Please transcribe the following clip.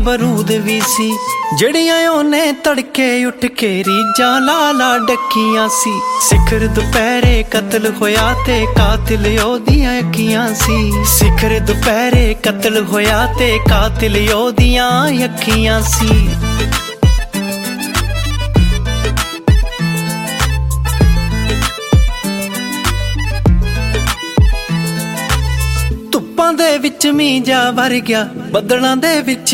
ਬਰੂਦ ਵੀ ਸੀ, ਜਿਹੜੀਆਂ ਉਹਨੇ ਤੜਕੇ ਉੱਠ ਕੇ ਰੀਝਾਂ ਲਾ ਲਾ ਡੱਕੀਆਂ ਸੀ। ਸਿਖਰ ਦੁਪਹਿਰੇ ਕਤਲ ਹੋਇਆ ਤੇ ਕਾਤਿਲ ਉਹਦੀਆਂ ਅੱਖੀਆਂ ਸੀ। ਸਿਖਰ ਦੁਪਹਿਰੇ ਕਤਲ ਹੋਇਆ ਤੇ ਕਾਤਿਲ ਉਹਦੀਆਂ ਅੱਖੀਆਂ ਸੀ। ਧੁੱਪਾਂ ਦੇ ਵਿੱਚ ਮੀਂਹ ਜਾ ਵਰ ਗਿਆ, ਬੱਦਲਾਂ ਦੇ ਵਿੱਚ